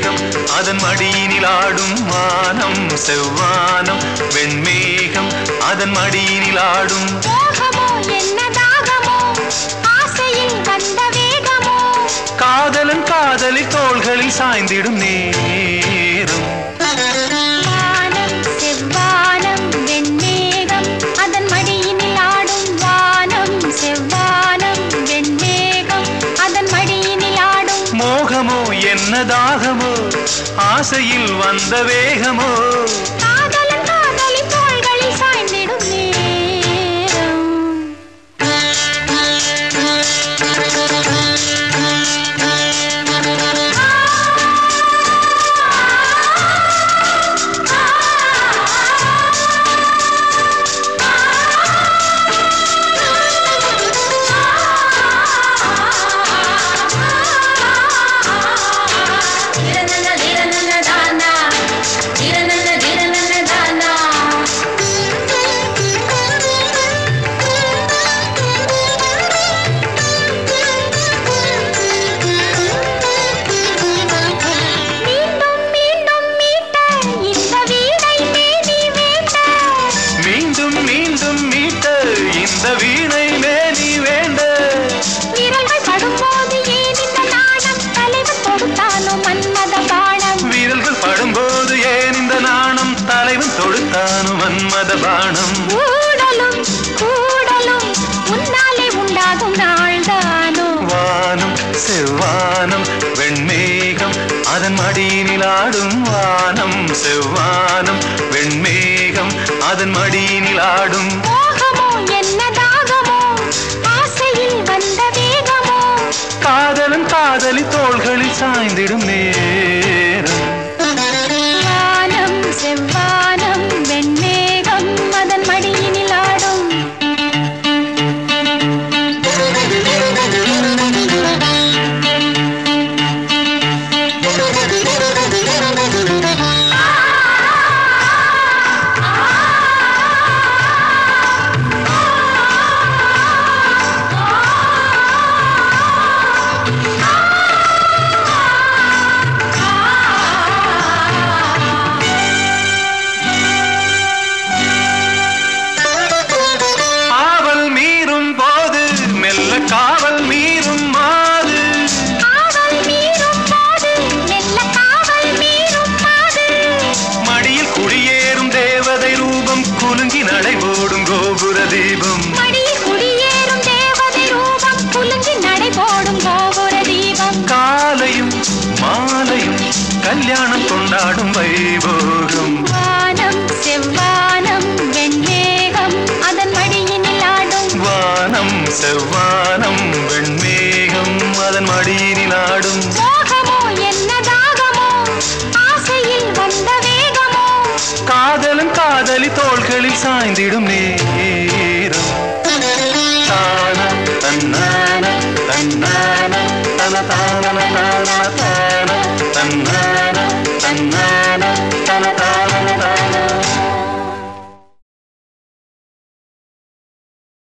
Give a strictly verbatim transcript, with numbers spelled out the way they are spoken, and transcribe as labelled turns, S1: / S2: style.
S1: வெண்மேகம் அதன் மடியினில் ஆடும் வானம் செவ்வானம் வெண்மேகம் அதன் மடியினில் ஆடும்
S2: மோகமோ என்ன தாகமோ ஆசையில் வந்த வேகமோ
S1: காதலன் காதலி தோள்களில் சாய்ந்திடும் நேரம்
S2: வானம் செவ்வானம் வெண்மேகம் அதன் மடியினில் ஆடும் வானம் செவ்வானம் வெண்மேகம் அதன் மடியினில் ஆடும்
S1: மோகமோ என்ன தாகமோ ஆசையில் வந்த வேகமோ
S2: காதலன் காதலி தோள்களில் சாய்ந்திடும் நேரம்
S1: மன்மத பாணம்
S2: கூடலும் கூடலும் உன்னாலே உண்டாகும் நாள்தானோ
S1: வானம் செவ்வானம் வெண்மேகம் அதன் மடியினில் ஆடும் வானம் செவ்வானம் வெண்மேகம் அதன் மடியினில் ஆடும்
S2: மோகமோ என்ன தாகமோ ஆசையில் வந்த வேகமோ
S1: காதலன் காதலி தோள்களில் சாய்ந்திடும் நேரம்
S2: வானம் செவ்வானம் வெண்மேகம் அதன் மடியினில் ஆடும் காவல் மீறும் மாது காவல் மீறும் போது மெல்ல காவல் மீறும் மாது
S1: மடியில் குடியேறும் தேவதை ரூபம் குலுங்கி நடைபோடும் கோபுர தீபம்
S2: மடியில் குடியேறும் தேவதை ரூபம் குலுங்கி நடைபோடும் கோபுர தீபம்
S1: காலையும் மாலையும் கல்யாணம் கொண்டாடும் வைபோகம்
S2: வானம் செவ்வானம் வெண்மேகம் அதன் மடியினில் ஆடும்
S1: வானம் செவ்வானம் வெண்மேகம் அதன் மடியினில் ஆடும்
S2: மோகமோ என்ன தாகமோ ஆசையில் வந்த வேகமோ
S1: காதலன் காதலி தோள்களில் சாய்ந்திடும் நேரம் தான தன்னான தன்னான தன தான தான தான தன்னான தன்னான